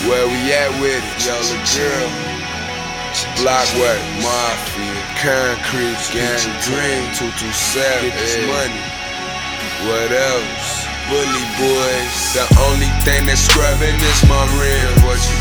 Where we at with it? Yo, the girl. Blockwork, Mafia, Concrete, Gang Dream, 227, get this money. What else? Bully Boys. The only thing that's scrubbing is my rim.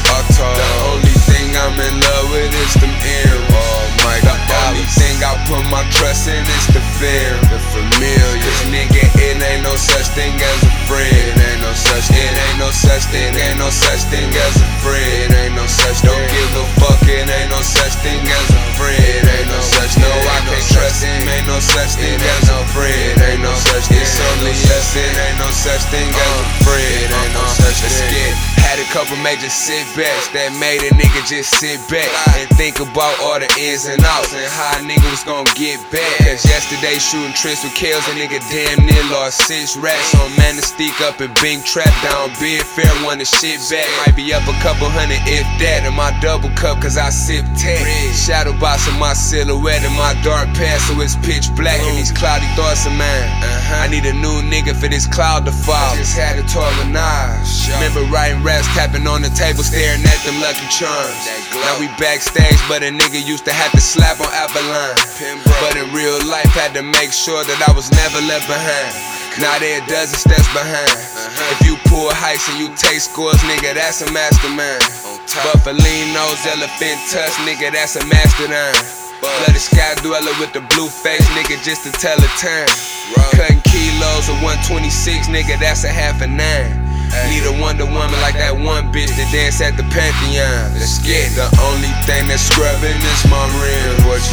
The only thing I'm in love with is them earrings. Oh my God. The only thing I put my trust in is the fear, the familiar. Cause nigga, it ain't no such thing as a friend. It ain't no such thing. It ain't no such thing. Ain't no such thing as a friend. It ain't no such. Don't give a fuck. It ain't no such thing as a friend. It ain't no such. No, I can't trust him. Ain't no such thing as a friend. It ain't no such. It's only us. It ain't no such thing as a friend. It ain't no such thing. Had a couple major setbacks that made a nigga just sit back and think about all the ins and outs and how a nigga was gon' get back. Cause yesterday shooting tricks with kills, a nigga damn near lost 6 racks on Manistee up in Bing Trap down Big Fair, won the shit back. Might be up a couple hundred if that in my double cup cause I sip tech. Shadow boxing my silhouette in my dark past so it's pitch black and these cloudy thoughts of mine. I need a new nigga for this cloud to fall. Just had to organize. Remember writing raps, tapping on the table, staring at them Lucky Charms. Now we backstage, but a nigga used to have to slap on Avalon. But in real life, had to make sure that I was never left behind. Now there a dozen steps behind. If you pull heights and you take scores, nigga, that's a mastermind. Buffalinos, elephant tusk, nigga, that's a mastodon. Bloody sky dweller with the blue face, nigga, just to tell the time. Cutting kilos of 126, nigga, that's a half a 9. Need a Wonder Woman like that one bitch that dance at the Pantheon. Let's get it. The only thing that's scrubbing is my rim.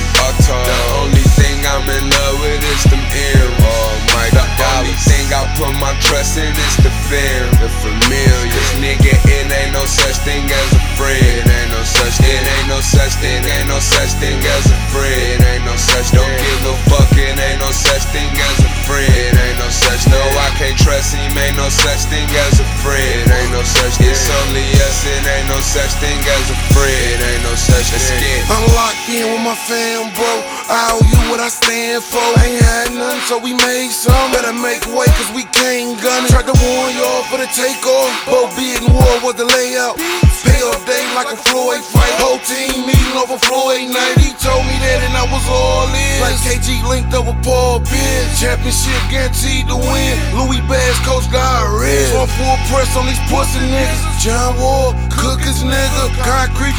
The only thing I'm in love with is them earrings. Oh my God. The only thing I put my trust in is the fear, the familiar. Cause nigga, it ain't no such thing as a friend. It ain't no such. It ain't no such thing. Ain't no such thing as a friend. It ain't no such. Don't give a fuck. It ain't no such thing as a friend. It ain't no such. No, I can't trust him. Ain't no such thing as a friend. It ain't no such. It's only us. It ain't no such thing as a friend. It ain't no such thing. I'm locked in with my fam, bro. I owe you what I stand for. Ain't had nothing, so we made some. Better make way, cause we came gunning. Tried to warn y'all for the takeoff. Both being war was the layout. Payoff day like a Floyd fight. Whole team meeting over Floyd night. He told me that and I was all in. Like KG linked up with Paul Pierce. Championship guaranteed to win. Louis Bass, Coach God Red. On full press on these pussy niggas. John Wall, Cookers nigga. Concrete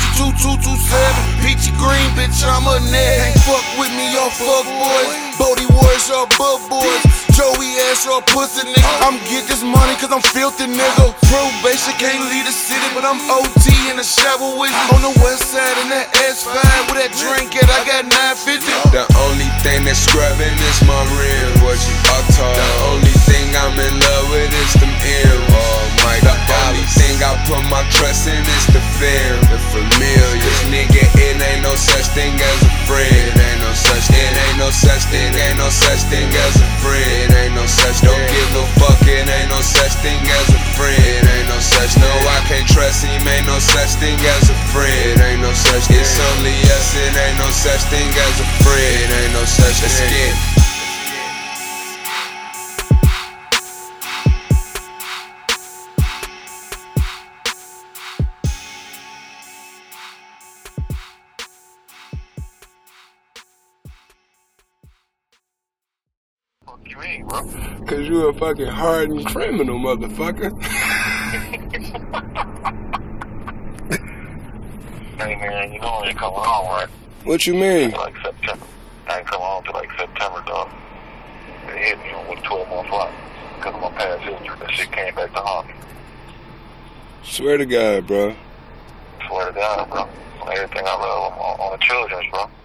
2227. Peachy Green, bitch, I'm a net. Ain't fuck with me, y'all fuck boys. Bodie Warriors, y'all bug boys. Joey ass, y'all pussy nigga. I'm get this money cause I'm filthy nigga. Probation can't leave the city, but I'm OT in the shower with you. On the west side in that S5 with that drink at I got 950. The only thing that's scrubbing is my rim. The only thing I'm in love with is them earrings. Oh my God. The only thing I put my trust in is the fear, the familiar. Cause nigga, it ain't no such thing as a friend. It ain't no such. It ain't no such thing. Ain't no such thing as a friend. It ain't no such. Don't give a fuck. It ain't no such thing as a friend. It ain't no such. No, I can't trust him. Ain't no such thing as a friend. It ain't no such. It's only us. It ain't no such thing as a friend. It ain't no such thing. What you mean, bro? Cause you a fucking hardened criminal, motherfucker. Hey man, you know I ain't coming home, right? What you mean? Like September. I ain't coming home till like September, dog. They hit me with a 12-month flight because of my past history. That shit came back to haunt me. Swear to God, bro. Swear to God, bro. On everything I love on the children's, bro.